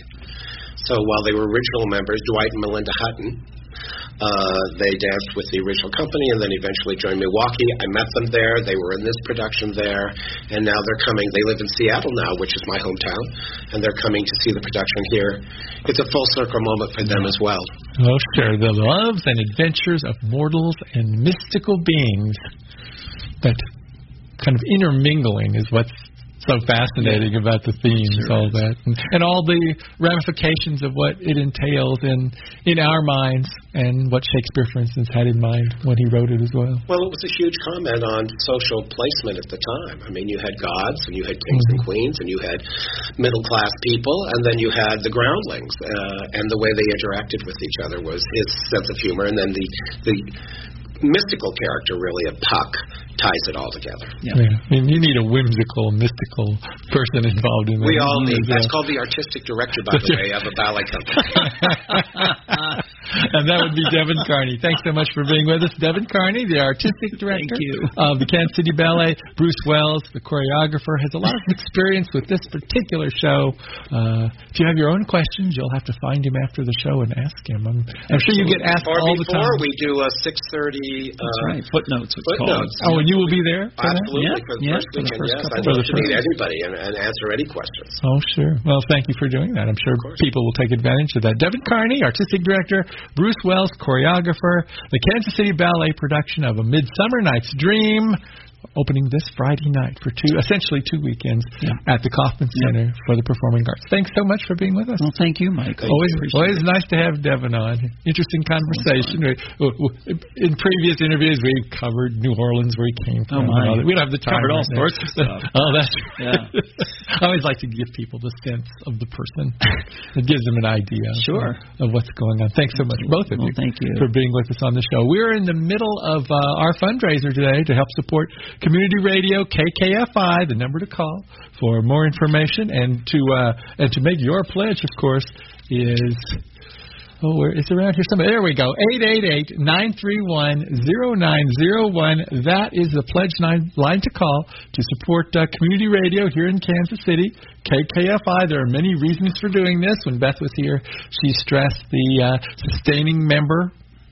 So while they were original members, Dwight and Melinda Hutton, uh, they danced with the original company and then eventually joined Milwaukee. I met them there. They were in this production there, and now they're coming. They live in Seattle now, which is my hometown, and they're coming to see the production here. It's a full circle moment for them as well. Oh, sure. The loves and adventures of mortals and mystical beings. That kind of intermingling is what's so fascinating about the themes, sure all is. that, and, and all the ramifications of what it entails in in our minds, and what Shakespeare, for instance, had in mind when he wrote it as well. Well, it was a huge comment on social placement at the time. I mean, you had gods, and you had kings mm-hmm. and queens, and you had middle-class people, and then you had the groundlings, uh, and the way they interacted with each other was his sense of humor, and then the the mystical character, really, of Puck, ties it all together. Yeah. yeah. I mean, you need a whimsical, mystical person involved in that. We all need. That's called the artistic director, by the way, of a ballet company. And that would be Devin Carney. Thanks so much for being with us. Devin Carney, the artistic director of the Kansas City Ballet. Bruce Wells, the choreographer, has a lot of experience with this particular show. Uh, if you have your own questions, you'll have to find him after the show and ask him. I'm, I'm sure you get asked or all the time. Before we do a six thirty uh, That's right. Footnotes. Footnotes. Oh, and you will be there? Absolutely. Yeah. For the yeah. first weekend, for the first yes. I'd love to meet everybody and, and answer any questions. Oh, sure. Well, thank you for doing that. I'm sure people will take advantage of that. Devin Carney, artistic director. Bruce Wells, choreographer. The Kansas City Ballet production of A Midsummer Night's Dream, opening this Friday night for two, essentially two weekends yeah. at the Kaufman Center yeah. for the Performing Arts. Thanks so much for being with us. Well, thank you, Mike. Thank always, you. always nice to have Devin on. Interesting conversation. In previous interviews, we've covered New Orleans, where he came from. Oh, my. We don't have the time. Covered all right sorts of stuff. Oh, that's yeah. I always like to give people the sense of the person. It gives them an idea sure. of, of what's going on. Thanks so much, both of well, you, thank you, for being with us on the show. We're in the middle of uh, our fundraiser today to help support community radio. K K F I, the number to call for more information, and to uh, and to make your pledge, of course, is oh, where it's around here somewhere. There we go. eight eight eight, nine three one, zero nine zero one. That is the pledge line, line to call to support uh, community radio here in Kansas City. K K F I. There are many reasons for doing this. When Beth was here, she stressed the uh, sustaining member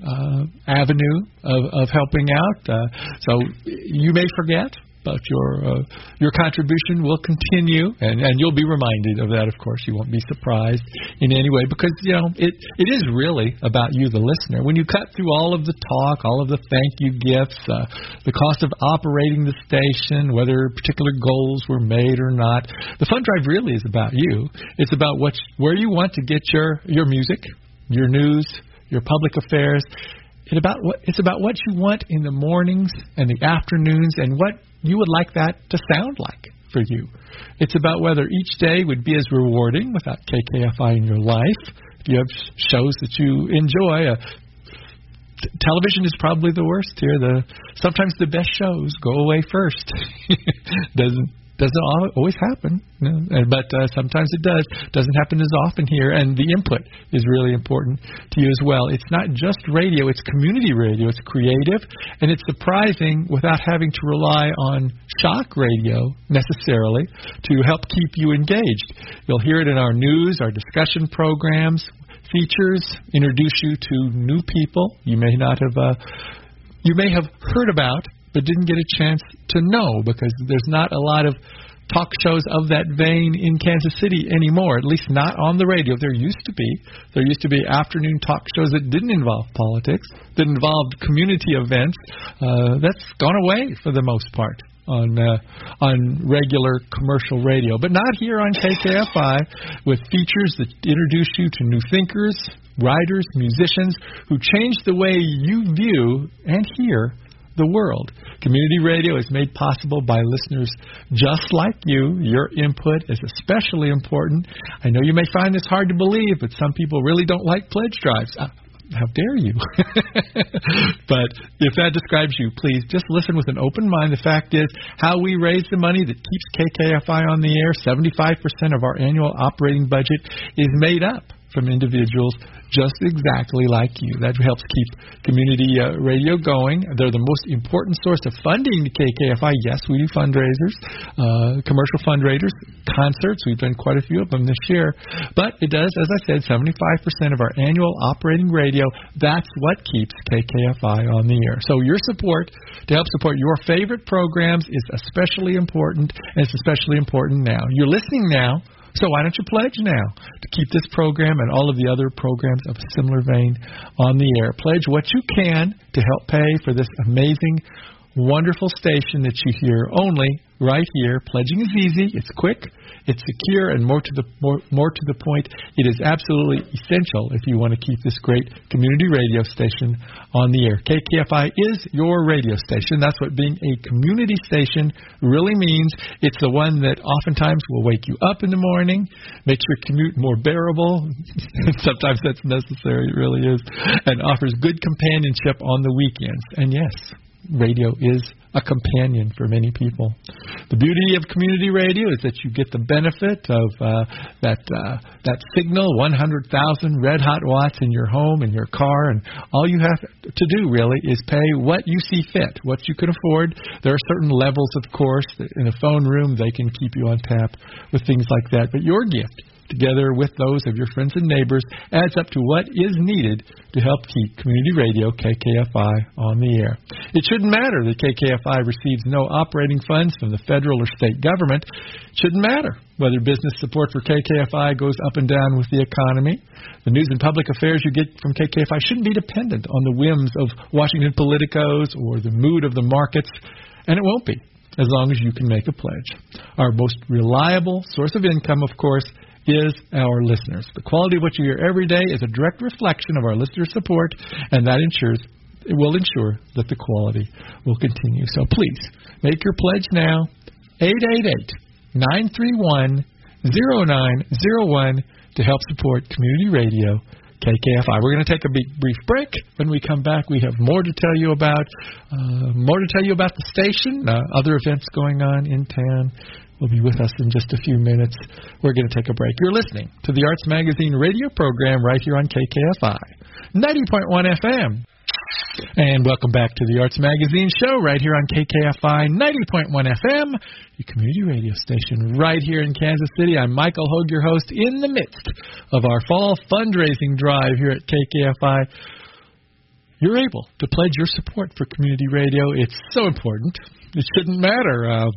uh, avenue of, of helping out. Uh, so you may forget, but your uh, your contribution will continue, and, and you'll be reminded of that, of course. You won't be surprised in any way because, you know, it, it is really about you, the listener. When you cut through all of the talk, all of the thank you gifts, uh, the cost of operating the station, whether particular goals were made or not, the fund drive really is about you. It's about what, where you want to get your, your music, your news, your public affairs. It about what, it's about what you want in the mornings and the afternoons and what you would like that to sound like for you. It's about whether each day would be as rewarding without K K F I in your life. If you have shows that you enjoy, uh, t- television is probably the worst here. The sometimes the best shows go away first. Doesn't Doesn't always happen, you know, but uh, sometimes it does. Doesn't happen as often here, and the input is really important to you as well. It's not just radio, it's community radio. It's creative, and it's surprising without having to rely on shock radio necessarily to help keep you engaged. You'll hear it in our news, our discussion programs, features, introduce you to new people you may not have, uh, you may have heard about, but didn't get a chance to know because there's not a lot of talk shows of that vein in Kansas City anymore, at least not on the radio. There used to be. There used to be afternoon talk shows that didn't involve politics, that involved community events. Uh, that's gone away for the most part on uh, on regular commercial radio, but not here on K K F I with features that introduce you to new thinkers, writers, musicians who change the way you view and hear the world. Community radio is made possible by listeners just like you. Your input is especially important. I know you may find this hard to believe, but some people really don't like pledge drives. Uh, how dare you? But if that describes you, please just listen with an open mind. The fact is, how we raise the money that keeps K K F I on the air, seventy-five percent of our annual operating budget is made up from individuals just exactly like you. That helps keep community uh, radio going. They're the most important source of funding to K K F I. Yes, we do fundraisers, uh, commercial fundraisers, concerts. We've done quite a few of them this year. But it does, as I said, seventy-five percent of our annual operating radio. That's what keeps K K F I on the air. So your support to help support your favorite programs is especially important, and it's especially important now. You're listening now. So why don't you pledge now to keep this program and all of the other programs of a similar vein on the air? Pledge what you can to help pay for this amazing, wonderful station that you hear only right here. Pledging is easy. It's quick. It's secure, and more to the more, more to the point, it is absolutely essential if you want to keep this great community radio station on the air. K K F I is your radio station. That's what being a community station really means. It's the one that oftentimes will wake you up in the morning, makes your commute more bearable. Sometimes that's necessary, it really is, and offers good companionship on the weekends. And yes, radio is a companion for many people. The beauty of community radio is that you get the benefit of uh, that uh, that signal, one hundred thousand red hot watts in your home, in your car, and all you have to do really is pay what you see fit, what you can afford. There are certain levels, of course. In a phone room, they can keep you on tap with things like that. But your gift, together with those of your friends and neighbors, adds up to what is needed to help keep community radio K K F I on the air. It shouldn't matter that K K F I receives no operating funds from the federal or state government. It shouldn't matter whether business support for K K F I goes up and down with the economy. The news and public affairs you get from K K F I shouldn't be dependent on the whims of Washington politicos or the mood of the markets, and it won't be as long as you can make a pledge. Our most reliable source of income, of course, is our listeners. The quality of what you hear every day is a direct reflection of our listener support, and that ensures it will ensure that the quality will continue. So please, make your pledge now, eight eight eight, nine three one, zero nine zero one, to help support community radio K K F I. We're going to take a brief break. When we come back, we have more to tell you about, uh, more to tell you about the station, uh, other events going on in town. Will be with us in just a few minutes. We're going to take a break. You're listening to the Arts Magazine radio program right here on K K F I, ninety point one F M. And welcome back to the Arts Magazine show right here on K K F I, ninety point one F M, your community radio station right here in Kansas City. I'm Michael Hogue, your host, in the midst of our fall fundraising drive here at K K F I. you're able to pledge your support for community radio. It's so important. It shouldn't matter uh,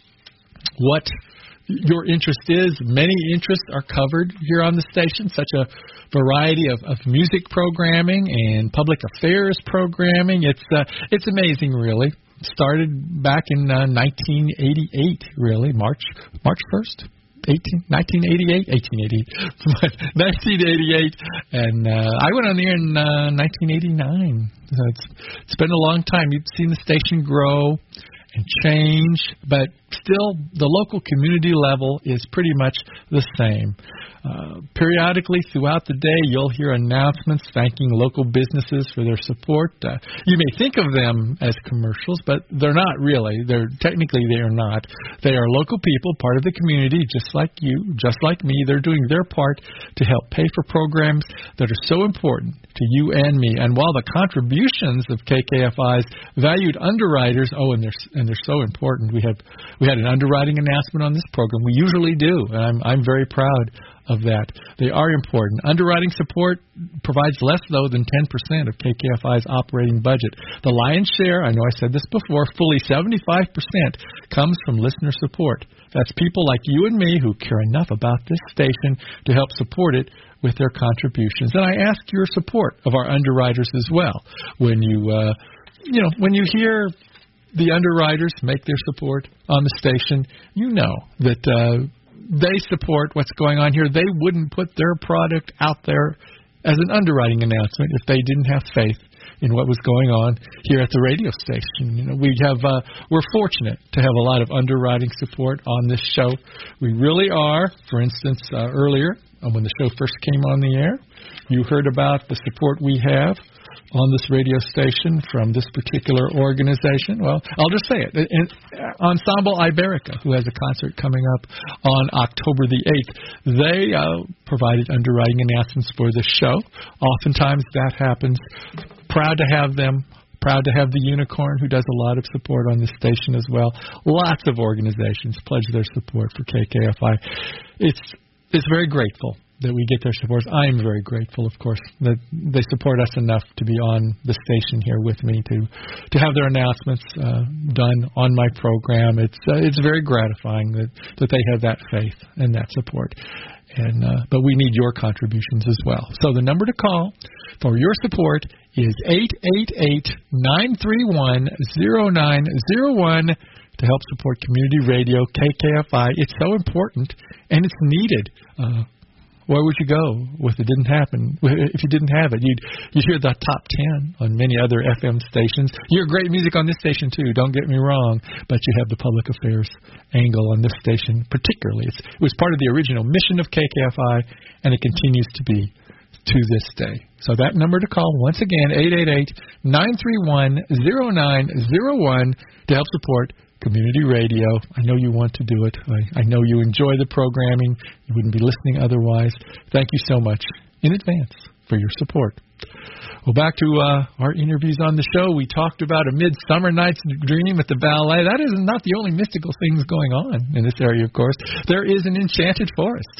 what your interest is. Many interests are covered here on the station, such a variety of, of music programming and public affairs programming. It's uh, it's amazing, really. Started back in uh, nineteen eighty-eight, really, March March first. nineteen eighty-eight, eighteen eighty-eight, nineteen eighty-eight, and uh, I went on the air in uh, nineteen eighty-nine. So it's, it's been a long time. You've seen the station grow and change, but still the local community level is pretty much the same. Uh, periodically throughout the day, you'll hear announcements thanking local businesses for their support. Uh, you may think of them as commercials, but they're not really. They're technically they are not. They are local people, part of the community, just like you, just like me. They're doing their part to help pay for programs that are so important to you and me. And while the contributions of K K F I's valued underwriters, oh, and they're and they're so important. We have we had an underwriting announcement on this program. We usually do, and I'm I'm very proud of that. They are important. Underwriting support provides less, though, than ten percent of K K F I's operating budget. The lion's share, I know I said this before, fully seventy-five percent comes from listener support. That's people like you and me who care enough about this station to help support it with their contributions. And I ask your support of our underwriters as well. When you, uh, you know, when you hear the underwriters make their support on the station, you know that uh, they support what's going on here. They wouldn't put their product out there as an underwriting announcement if they didn't have faith in what was going on here at the radio station. You know, we have uh, we're fortunate to have a lot of underwriting support on this show. We really are. For instance, uh, earlier uh, when the show first came on the air, you heard about the support we have on this radio station from this particular organization. Well, I'll just say it. In, Ensemble Iberica, who has a concert coming up on October the eighth, they uh, provided underwriting announcements for the show. Oftentimes that happens. Proud to have them. Proud to have the Unicorn, who does a lot of support on this station as well. Lots of organizations pledge their support for K K F I. It's it's very grateful that we get their support. I'm very grateful, of course, that they support us enough to be on the station here with me to to have their announcements uh, done on my program. It's uh, it's very gratifying that, that they have that faith and that support. And uh, but we need your contributions as well. So the number to call for your support is eight eight eight, nine three one, zero nine zero one to help support community radio K K F I. It's so important and it's needed. Uh, Where would you go if it didn't happen? If you didn't have it, you'd you'd hear the top ten on many other F M stations. You hear great music on this station too. Don't get me wrong, but you have the public affairs angle on this station particularly. It's, it was part of the original mission of K K F I, and it continues to be to this day. So that number to call once again eight eight eight, nine three one, zero nine zero one to help support community radio. I know you want to do it. I, I know you enjoy the programming. You wouldn't be listening otherwise. Thank you so much in advance for your support. Well, back to uh, our interviews on the show. We talked about A Midsummer Night's Dream at the ballet. That is not the only mystical things going on in this area, of course. There is an enchanted forest.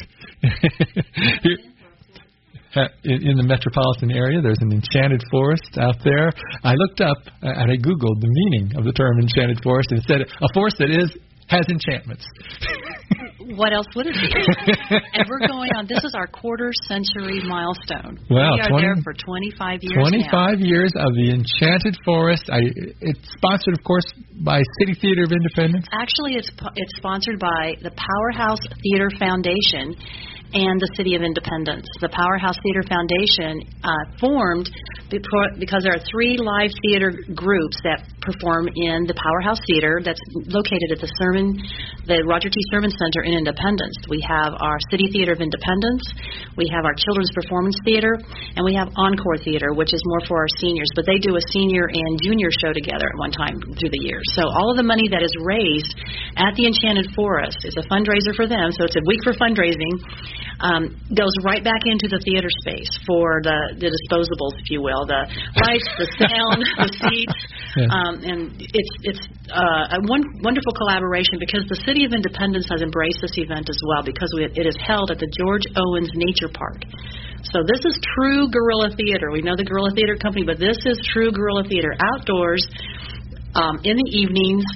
Here, in the metropolitan area, there's an enchanted forest out there. I looked up and I Googled the meaning of the term enchanted forest, and it said a forest that is has enchantments. What else would it be? And we're going on. This is our quarter century milestone. Wow, we are twenty, there for twenty-five years twenty-five now. years of the Enchanted Forest. I, it's sponsored, of course, by City Theater of Independence. Actually, it's it's sponsored by the Powerhouse Theater Foundation and the City of Independence. The Powerhouse Theater Foundation uh, formed because there are three live theater groups that perform in the Powerhouse Theater that's located at the Sermon, the Roger T. Sermon Center in Independence. We have our City Theater of Independence, we have our Children's Performance Theater, and we have Encore Theater, which is more for our seniors. But they do a senior and junior show together at one time through the year. So all of the money that is raised at the Enchanted Forest is a fundraiser for them. So it's a week for fundraising. Um, goes right back into the theater space for the, the disposables, if you will, the lights, the sound, the seats, yeah. um, and it's it's uh, a one, wonderful collaboration because the City of Independence has embraced this event as well because we, it is held at the George Owens Nature Park. So this is true guerrilla theater. We know the Guerrilla Theater Company, but this is true guerrilla theater, outdoors, um, in the evenings.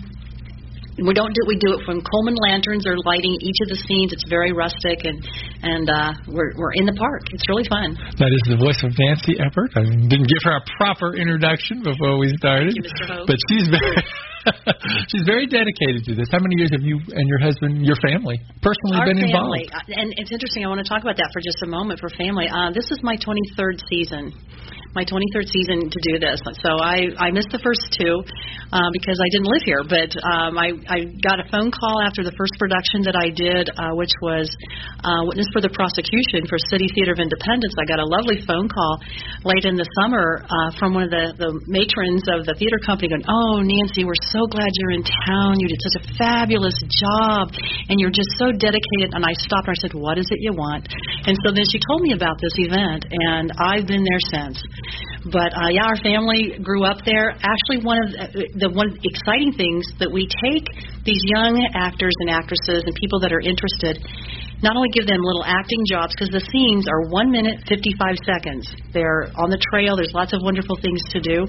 We don't do we do it from Coleman lanterns or lighting each of the scenes. It's very rustic, and and uh, we're we're in the park. It's really fun. That is the voice of Nancy Eppert. I didn't give her a proper introduction before we started, Thank you, Mister Hope. But she's very she's very dedicated to this. How many years have you and your husband, your family, personally Our been family, involved? And it's interesting. I want to talk about that for just a moment for family. Uh, this is my twenty-third season. My twenty-third season to do this. So I, I missed the first two uh, because I didn't live here. But um, I, I got a phone call after the first production that I did, uh, which was uh, Witness for the Prosecution for City Theater of Independence. I got a lovely phone call late in the summer uh, from one of the, the matrons of the theater company going, "Oh, Nancy, we're so glad you're in town. You did such a fabulous job, and you're just so dedicated." And I stopped her. I said, "What is it you want?" And so then she told me about this event, and I've been there since. But uh, yeah, our family grew up there. Actually, one of the, the one exciting things that we take these young actors and actresses and people that are interested, not only give them little acting jobs, because the scenes are one minute fifty-five seconds. They're on the trail. There's lots of wonderful things to do.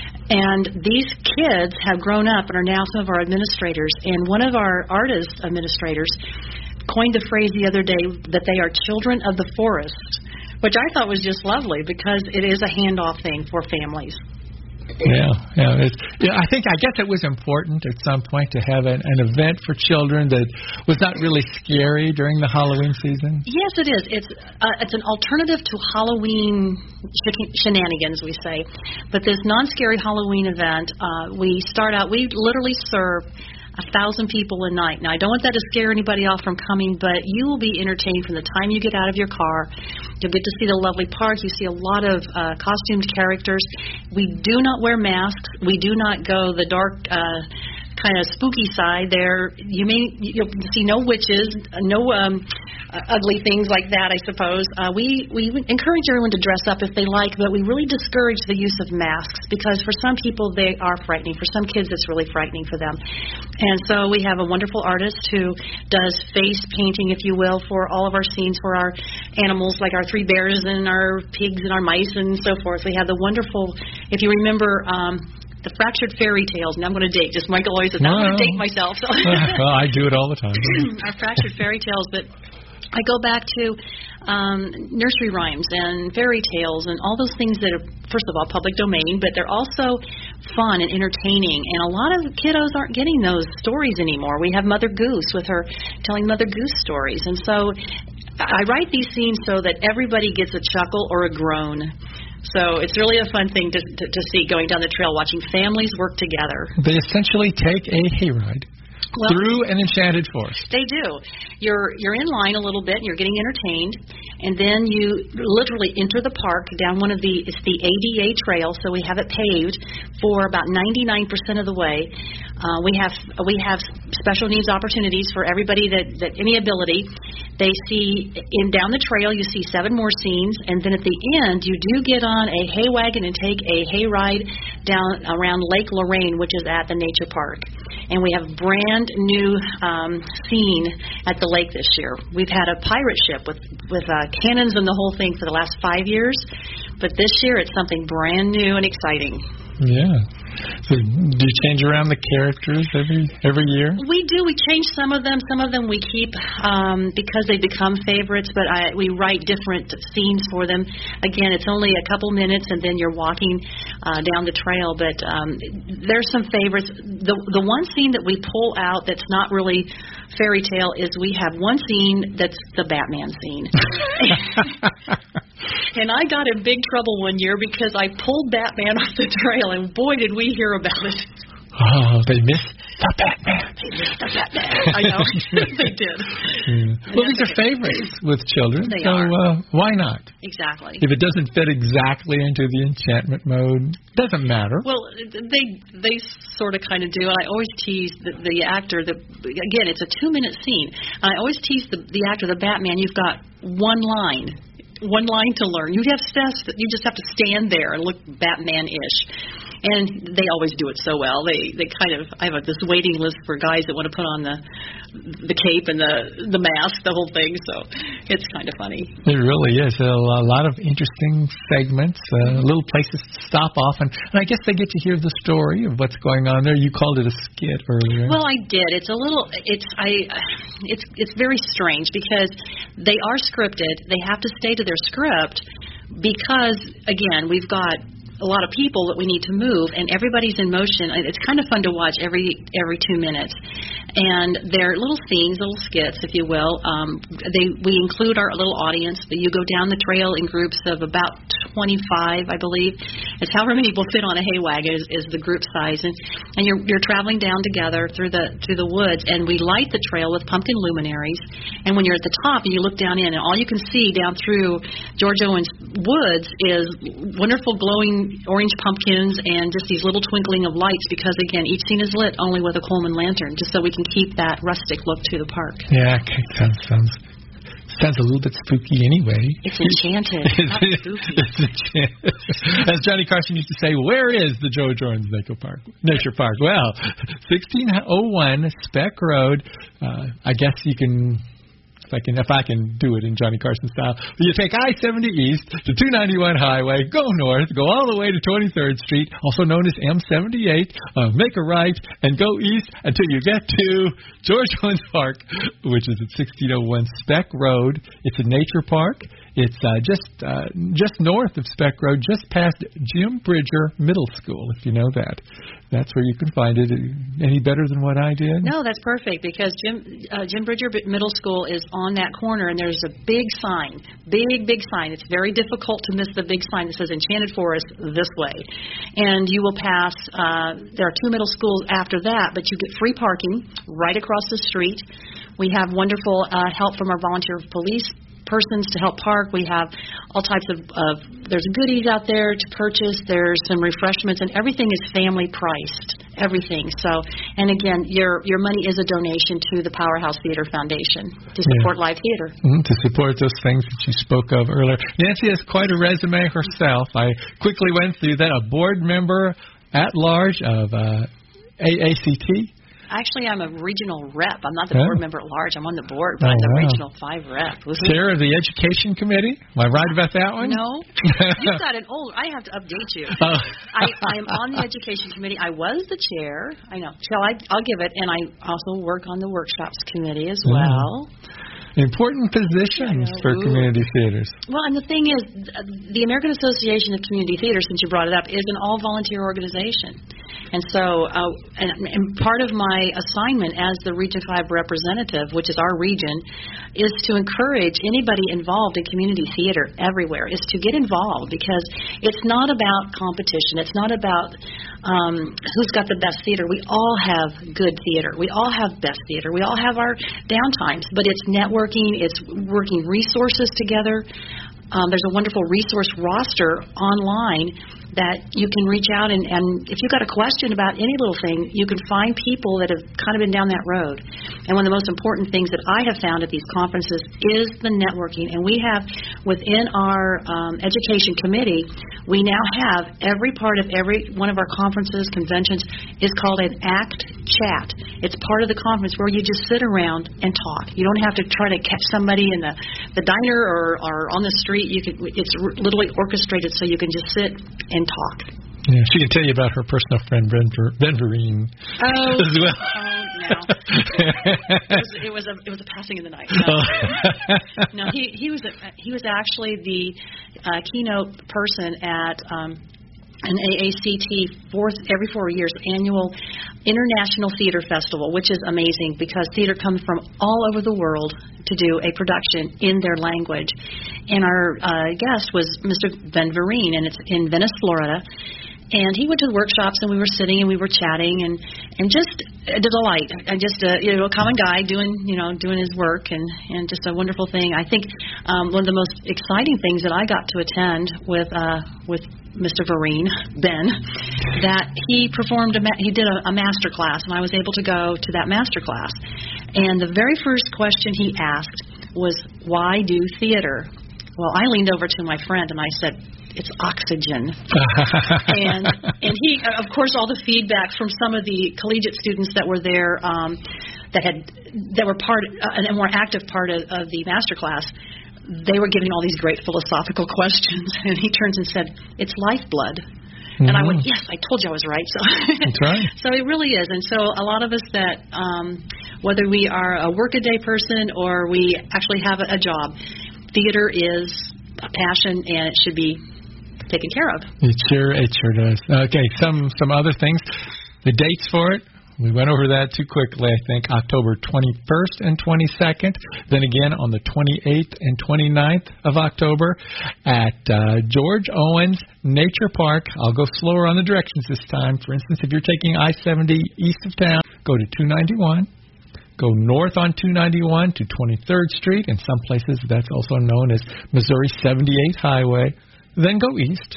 And these kids have grown up and are now some of our administrators. And one of our artist administrators coined the phrase the other day that they are children of the forest, which I thought was just lovely because it is a handoff thing for families. Yeah, yeah, it's, yeah. I think I guess it was important at some point to have an, an event for children that was not really scary during the Halloween season. Yes, it is. It's uh, it's an alternative to Halloween sh- shenanigans, we say. But this non-scary Halloween event, uh, we start out. We literally serve a thousand people a night. Now, I don't want that to scare anybody off from coming, but you will be entertained from the time you get out of your car. You'll get to see the lovely park. You see a lot of uh, costumed characters. We do not wear masks. We do not go the dark uh, kind of spooky side there. You may you'll see no witches, no um, uh, ugly things like that, I suppose. Uh, we, we encourage everyone to dress up if they like, but we really discourage the use of masks because for some people they are frightening. For some kids it's really frightening for them. And so we have a wonderful artist who does face painting, if you will, for all of our scenes for our animals, like our three bears and our pigs and our mice and so forth. We have the wonderful, if you remember, um, the Fractured Fairy Tales. And I'm going to date, just Michael always says, I'm going to date myself. So. Well, I do it all the time. Our Fractured Fairy Tales, but I go back to um, nursery rhymes and fairy tales and all those things that are, first of all, public domain, but they're also fun and entertaining. And a lot of kiddos aren't getting those stories anymore. We have Mother Goose with her telling Mother Goose stories. And so I write these scenes so that everybody gets a chuckle or a groan. So it's really a fun thing to, to, to see going down the trail, watching families work together. They essentially take a hayride well, through an enchanted forest. They do. You're you're in line a little bit, and you're getting entertained, and then you literally enter the park down one of the, it's the A D A trail, so we have it paved for about ninety-nine percent of the way. Uh, we have we have special needs opportunities for everybody that, that any ability. They see, in down the trail, you see seven more scenes, and then at the end, you do get on a hay wagon and take a hay ride down around Lake Lorraine, which is at the nature park. And we have a brand new um, scene at the lake this year. We've had a pirate ship with, with uh, cannons and the whole thing for the last five years, but this year it's something brand new and exciting. Yeah. So do you change around the characters every every year? We do. We change some of them. Some of them we keep um, because they become favorites, but I, we write different scenes for them. Again, it's only a couple minutes, and then you're walking uh, down the trail. But um, there's some favorites. The the one scene that we pull out that's not really fairy tale is we have one scene that's the Batman scene. And I got in big trouble one year because I pulled Batman off the trail, and boy, did we hear about it. Oh, they missed the Batman. They missed the Batman. I know. They did. Yeah. Well, these are favorites with children, they so are. Uh, why not? Exactly. If it doesn't fit exactly into the enchantment mode, doesn't matter. Well, they they sort of kind of do. And I always tease the, the actor. The, again, it's a two-minute scene. And I always tease the, the actor, the Batman, you've got one line. One line to learn. You have steps that you just have to stand there and look Batman-ish. and they always do it so well. They they kind of I have a, this waiting list for guys that want to put on the the cape and the the mask, the whole thing. So it's kind of funny. It really is. A, a lot of interesting segments, uh, little places to stop off, and, and I guess they get to hear the story of what's going on there. You called it a skit earlier. Well, I did. It's a little. It's I. It's it's very strange because they are scripted. They have to stay to their script because again, we've got a lot of people that we need to move, and everybody's in motion. It's kind of fun to watch every every two minutes. And they're little scenes, little skits, if you will. Um, they we include our little audience. You go down the trail in groups of about twenty-five, I believe. It's however many people fit on a hay wagon is, is the group size, and, and you're you're traveling down together through the through the woods. And we light the trail with pumpkin luminaries. And when you're at the top and you look down in, and all you can see down through George Owens Woods is wonderful glowing orange pumpkins and just these little twinkling of lights because, again, each scene is lit only with a Coleman lantern, just so we can keep that rustic look to the park. Yeah, okay. sounds, sounds, sounds a little bit spooky anyway. It's enchanted, not spooky. It's enchanted. As Johnny Carson used to say, where is the George Owens Nature Park? Nature Park. Well, sixteen oh one Speck Road. Uh, I guess you can... If I can, if I can do it in Johnny Carson style, you take I seventy east to two ninety-one Highway, go north, go all the way to twenty-third Street, also known as M seventy-eight, uh, make a right, and go east until you get to George Owens Park, which is at sixteen oh one Speck Road. It's a nature park. It's uh, just uh, just north of Speck Road, just past Jim Bridger Middle School, if you know that. That's where you can find it. Any better than what I did? No, that's perfect because Jim uh, Jim Bridger Middle School is on that corner, and there's a big sign, big, big sign. It's very difficult to miss the big sign that says Enchanted Forest this way. And you will pass, uh, there are two middle schools after that, but you get free parking right across the street. We have wonderful uh, help from our volunteer police persons to help park. We have all types of, of there's goodies out there to purchase. There's some refreshments, and everything is family priced. Everything. So, and again, your your money is a donation to the Powerhouse Theater Foundation to support yeah. live theater. Mm, to support those things that you spoke of earlier. Nancy has quite a resume herself. I quickly went through that. A board member at large of uh, A A C T. Actually, I'm a regional rep. I'm not the oh. board member at large. I'm on the board, but oh, I'm the wow. regional five rep. Chair of the Education Committee. Am I right about that one? No. You've got an old. I have to update you. Oh. I, I am on the Education Committee. I was the chair. I know. So I, I'll give it. And I also work on the Workshops Committee as well. Mm. Important positions for Ooh. community theaters. Well, and the thing is, the American Association of Community Theater, since you brought it up, is an all-volunteer organization. And so, uh, and, and part of my assignment as the Region five representative, which is our region, is to encourage anybody involved in community theater everywhere, is to get involved, because it's not about competition. It's not about um, who's got the best theater. We all have good theater. We all have best theater. We all have our downtimes, but it's networking. It's working resources together. Um, there's a wonderful resource roster online that you can reach out, and, and if you've got a question about any little thing, you can find people that have kind of been down that road. And one of the most important things that I have found at these conferences is the networking. And we have, within our um, education committee, we now have every part of every one of our conferences, conventions, is called an ACT chat. It's part of the conference where you just sit around and talk. You don't have to try to catch somebody in the, the diner or, or on the street. You can, it's literally orchestrated so you can just sit and talk. Yeah, she can tell you about her personal friend, Ben, Ver- Ben Vereen. Oh, as well. oh no. It was, it was a it was a passing of the night. No, Oh. no he he was a, he was actually the uh, keynote person at um, an A A C T fourth every four years annual International Theater Festival, which is amazing because theater comes from all over the world to do a production in their language. And our uh, guest was Mister Ben Vereen, and it's in Venice, Florida. And he went to the workshops, and we were sitting and we were chatting, and, and just a delight. And just a you know a common guy doing you know doing his work, and, and just a wonderful thing. I think um, one of the most exciting things that I got to attend with uh, with Mister Vereen, Ben, that he performed a ma- he did a, a master class, and I was able to go to that master class. And the very first question he asked was, "Why do theater?" Well, I leaned over to my friend and I said, it's oxygen. and and he, of course, all the feedback from some of the collegiate students that were there, um, that had that were part uh, and were active part of, of the master class. They were giving all these great philosophical questions, and he turns and said, "It's lifeblood." Mm-hmm. And I went, "Yes, I told you I was right." So that's right. So it really is. And so a lot of us that, um, whether we are a workaday person or we actually have a, a job, theater is a passion, and it should be taken care of. It sure, it sure does. Okay, some some other things. The dates for it. We went over that too quickly, I think. October twenty-first and twenty-second. Then again on the twenty-eighth and twenty-ninth of October at uh, George Owens Nature Park. I'll go slower on the directions this time. For instance, if you're taking I seventy east of town, go to two ninety-one. Go north on two ninety-one to twenty-third Street. In some places, that's also known as Missouri seventy-eight Highway. Then go east.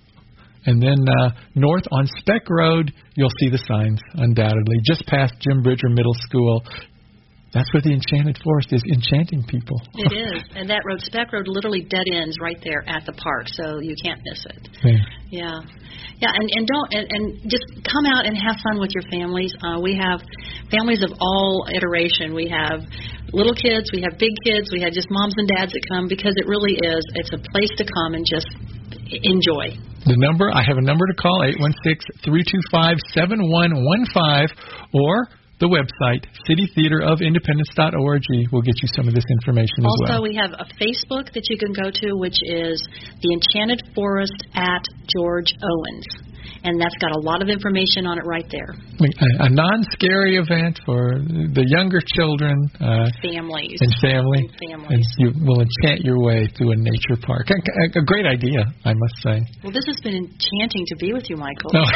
And then uh, north on Speck Road, you'll see the signs, undoubtedly, just past Jim Bridger Middle School. That's where the Enchanted Forest is, enchanting people. It is. And that road, Speck Road, literally dead ends right there at the park, so you can't miss it. Yeah. Yeah. Yeah, and, and don't and, and just come out and have fun with your families. Uh, we have families of all iteration. We have little kids, we have big kids, we have just moms and dads that come, because it really is, it's a place to come and just enjoy. The number, I have a number to call, eight one six, three two five, seven one one five, or the website, city theater of independence dot org, will get you some of this information as also, well. Also, we have a Facebook that you can go to, which is The Enchanted Forest at George Owens. And that's got a lot of information on it right there. A, a non-scary event for the younger children. Uh, families. And family. And families. And you will enchant your way through a nature park. A, a, a great idea, I must say. Well, this has been enchanting to be with you, Michael. No.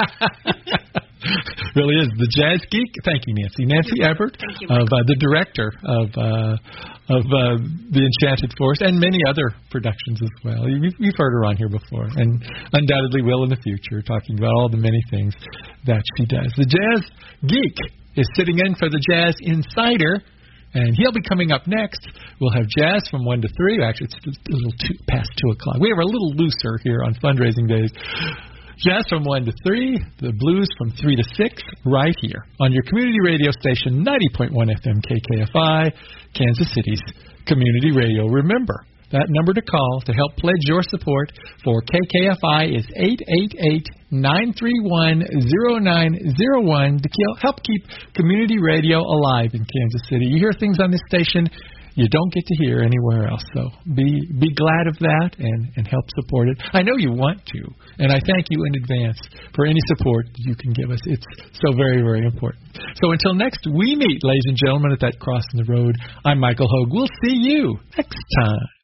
Really is. The Jazz Geek. Thank you, Nancy. Nancy Ebert, Thank you, of uh, the director of uh, of uh, The Enchanted Forest, and many other productions as well. You've, you've heard her on here before, and undoubtedly will in the future, talking about all the many things that she does. The Jazz Geek is sitting in for the Jazz Insider, and he'll be coming up next. We'll have jazz from one to three. Actually, it's a little two, past two o'clock. We are a little looser here on fundraising days. Jazz from one to three, the blues from three to six, right here on your community radio station, ninety point one F M K K F I, Kansas City's community radio. Remember, that number to call to help pledge your support for K K F I is eight eight eight, nine three one, zero nine zero one to help keep community radio alive in Kansas City. You hear things on this station you don't get to hear anywhere else. So be be glad of that and, and help support it. I know you want to, and I thank you in advance for any support you can give us. It's so very, very important. So until next we meet, ladies and gentlemen, at that crossing the road, I'm Michael Hogue. We'll see you next time.